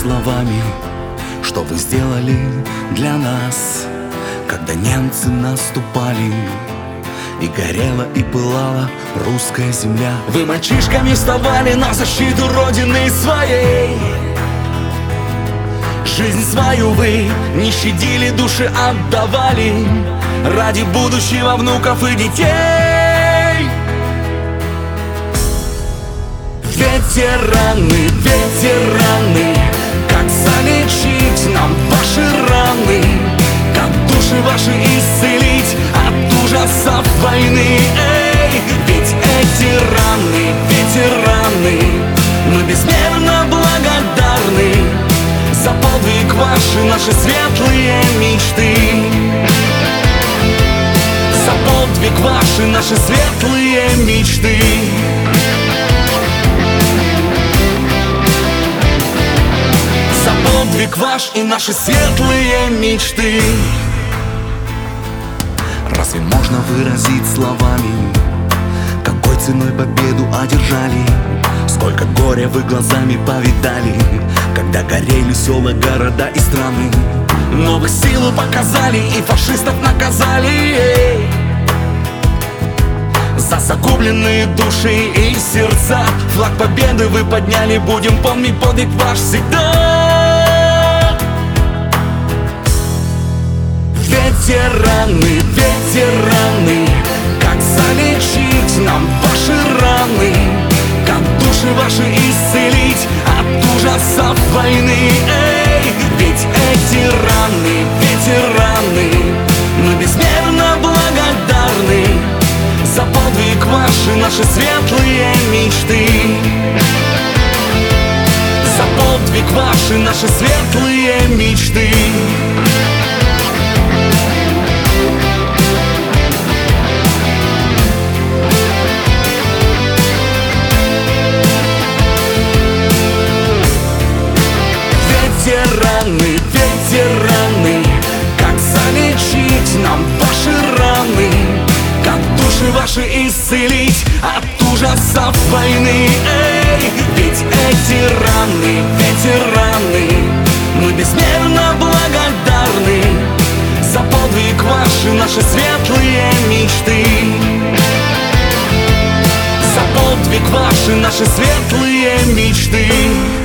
словами, что вы сделали для нас, когда немцы наступали, и горела и пылала русская земля. Вы мальчишками вставали на защиту родины своей. Жизнь свою вы не щадили, души отдавали ради будущего внуков и детей. Ветераны, ветераны, как залечить нам ваши раны, как души ваши исцелить от ужасов войны. Эй, ведь эти раны, ветераны, мы безмерно благодарны за подвиг ваши, наши светлые мечты. За подвиг ваши, наши светлые мечты. За подвиг ваш и наши светлые мечты. Разве можно выразить словами, какой ценой победу одержали? Сколько горя вы глазами повидали, когда горели села, города и страны. Но вы силу показали и фашистов наказали. За загубленные души и сердца флаг победы вы подняли, будем помнить подвиг ваш всегда. Ветераны, ветераны, как залечить нам ваши раны, как души ваши исцелить от ужасов войны. Эй, ведь эти раны, ветераны, мы безмерно благодарны за подвиг ваши, наши светлые мечты. За подвиг ваши, наши светлые мечты. Ветераны, ветераны, как залечить нам ваши раны, как души ваши исцелить от ужасов войны. Эй, ведь эти раны, ветераны, мы безмерно благодарны за подвиг ваши, наши светлые мечты. За подвиг ваши, наши светлые мечты.